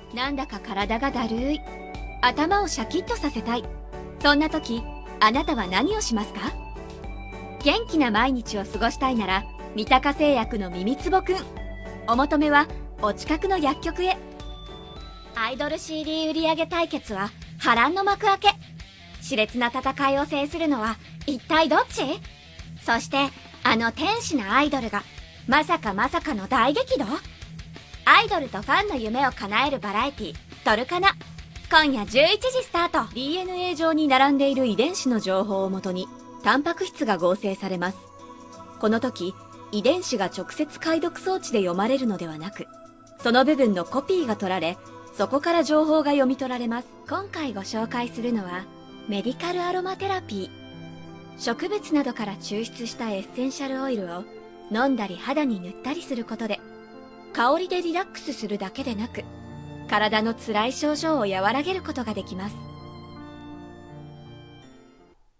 なんだか体がだるい、頭をシャキッとさせたい、そんな時あなたは何をしますか？元気な毎日を過ごしたいなら三鷹製薬の耳つぼくん、お求めはお近くの薬局へ。アイドル CD 売上対決は波乱の幕開け。熾烈な戦いを制するのは一体どっち？そしてあの天使なアイドルがまさかの大激怒？アイドルとファンの夢を叶えるバラエティトルカナ、今夜11時スタート。 DNA 上に並んでいる遺伝子の情報をもとにタンパク質が合成されます。この時遺伝子が直接解読装置で読まれるのではなく、その部分のコピーが取られ、そこから情報が読み取られます。今回ご紹介するのはメディカルアロマテラピー。植物などから抽出したエッセンシャルオイルを飲んだり肌に塗ったりすることで、香りでリラックスするだけでなく、体の辛い症状を和らげることができます。